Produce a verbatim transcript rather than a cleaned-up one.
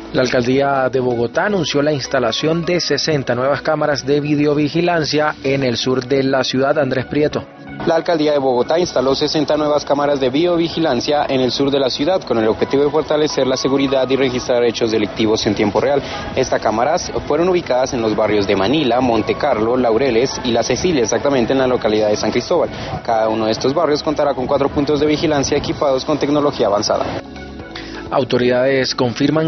La alcaldía de Bogotá anunció la instalación de sesenta nuevas cámaras de videovigilancia en el sur de la ciudad. Andrés Prieto. La alcaldía de Bogotá instaló sesenta nuevas cámaras de videovigilancia en el sur de la ciudad con el objetivo de fortalecer la seguridad y registrar hechos delictivos en tiempo real. Estas cámaras fueron ubicadas en los barrios de Manila, Monte Carlo, Laureles y La Cecilia, exactamente en la localidad de San Cristóbal. Cada uno de estos barrios contará con cuatro puntos de vigilancia equipados con tecnología avanzada. Autoridades confirman